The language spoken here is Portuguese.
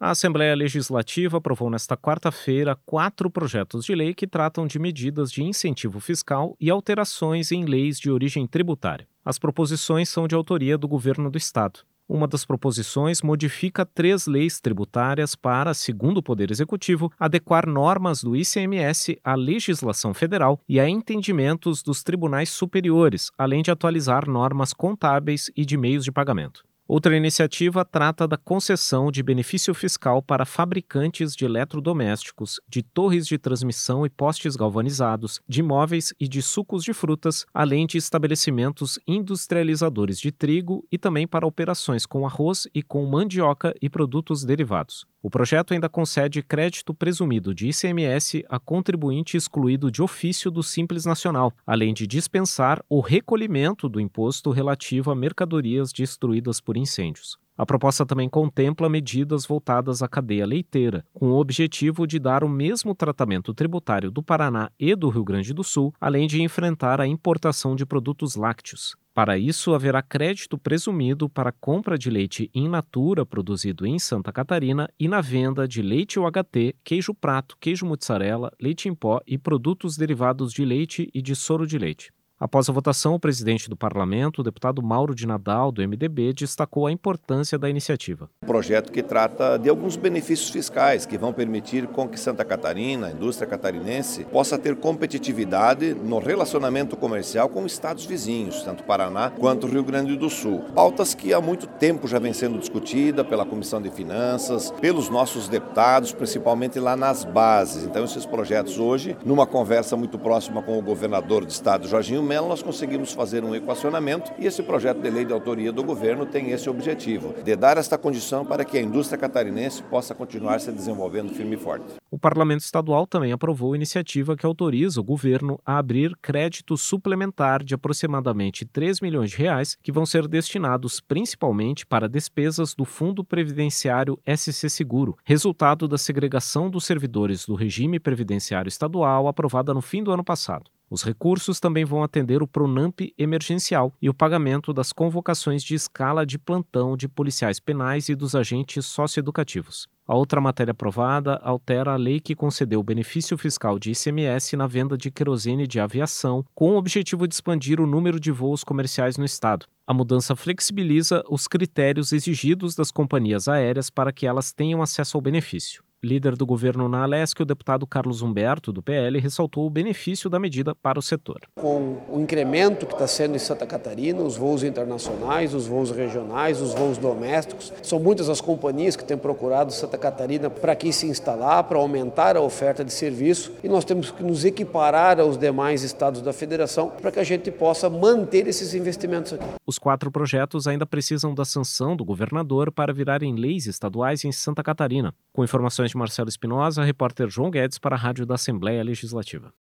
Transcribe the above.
A Assembleia Legislativa aprovou nesta quarta-feira 4 projetos de lei que tratam de medidas de incentivo fiscal e alterações em leis de origem tributária. As proposições são de autoria do governo do Estado. Uma das proposições modifica 3 leis tributárias para, segundo o Poder Executivo, adequar normas do ICMS à legislação federal e a entendimentos dos tribunais superiores, além de atualizar normas contábeis e de meios de pagamento. Outra iniciativa trata da concessão de benefício fiscal para fabricantes de eletrodomésticos, de torres de transmissão e postes galvanizados, de móveis e de sucos de frutas, além de estabelecimentos industrializadores de trigo e também para operações com arroz e com mandioca e produtos derivados. O projeto ainda concede crédito presumido de ICMS a contribuinte excluído de ofício do Simples Nacional, além de dispensar o recolhimento do imposto relativo a mercadorias destruídas por incêndios. A proposta também contempla medidas voltadas à cadeia leiteira, com o objetivo de dar o mesmo tratamento tributário do Paraná e do Rio Grande do Sul, além de enfrentar a importação de produtos lácteos. Para isso, haverá crédito presumido para a compra de leite in natura produzido em Santa Catarina e na venda de leite UHT, queijo prato, queijo mussarela, leite em pó e produtos derivados de leite e de soro de leite. Após a votação, o presidente do parlamento, o deputado Mauro de Nadal, do MDB, destacou a importância da iniciativa. Um projeto que trata de alguns benefícios fiscais que vão permitir com que Santa Catarina, a indústria catarinense, possa ter competitividade no relacionamento comercial com estados vizinhos, tanto Paraná quanto Rio Grande do Sul. Pautas que há muito tempo já vem sendo discutida pela Comissão de Finanças, pelos nossos deputados, principalmente lá nas bases. Então, esses projetos hoje, numa conversa muito próxima com o governador do estado, Jorginho Mello, nós conseguimos fazer um equacionamento e esse projeto de lei de autoria do governo tem esse objetivo, de dar esta condição para que a indústria catarinense possa continuar se desenvolvendo firme e forte. O Parlamento Estadual também aprovou a iniciativa que autoriza o governo a abrir crédito suplementar de aproximadamente R$ 3 milhões que vão ser destinados principalmente para despesas do Fundo Previdenciário SC Seguro, resultado da segregação dos servidores do regime previdenciário estadual aprovada no fim do ano passado. Os recursos também vão atender o Pronamp emergencial e o pagamento das convocações de escala de plantão de policiais penais e dos agentes socioeducativos. A outra matéria aprovada altera a lei que concedeu o benefício fiscal de ICMS na venda de querosene de aviação, com o objetivo de expandir o número de voos comerciais no estado. A mudança flexibiliza os critérios exigidos das companhias aéreas para que elas tenham acesso ao benefício. Líder do governo na Alesc, o deputado Carlos Humberto, do PL, ressaltou o benefício da medida para o setor. Com o incremento que está sendo em Santa Catarina, os voos internacionais, os voos regionais, os voos domésticos, são muitas as companhias que têm procurado Santa Catarina para aqui se instalar, para aumentar a oferta de serviço, e nós temos que nos equiparar aos demais estados da federação para que a gente possa manter esses investimentos aqui. Os 4 projetos ainda precisam da sanção do governador para virarem leis estaduais em Santa Catarina. Com informações de Marcelo Espinosa, repórter João Guedes para a Rádio da Assembleia Legislativa.